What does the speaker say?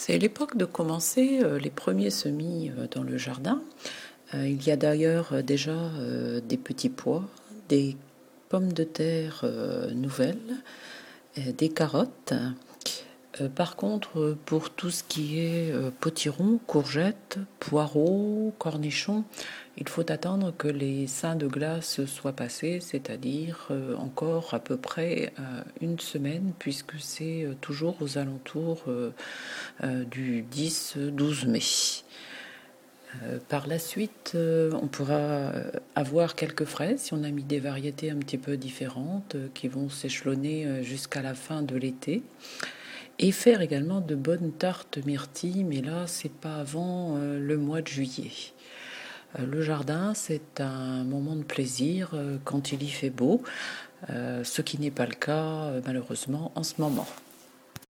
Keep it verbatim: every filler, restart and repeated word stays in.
C'est l'époque de commencer euh, les premiers semis euh, dans le jardin. Euh, il y a d'ailleurs euh, déjà euh, des petits pois, des pommes de terre euh, nouvelles, euh, des carottes. Euh, par contre, euh, pour tout ce qui est euh, potiron, courgettes, poireaux, cornichons, il faut attendre que les seins de glace soient passés, c'est-à-dire euh, encore à peu près euh, une semaine, puisque c'est euh, toujours aux alentours euh, euh, du dix douze mai. Euh, par la suite, euh, on pourra euh, avoir quelques fraises si on a mis des variétés un petit peu différentes euh, qui vont s'échelonner euh, jusqu'à la fin de l'été. Et faire également de bonnes tartes myrtilles, mais là, c'est pas avant euh, le mois de juillet. Euh, le jardin, c'est un moment de plaisir euh, quand il y fait beau, euh, ce qui n'est pas le cas euh, malheureusement en ce moment.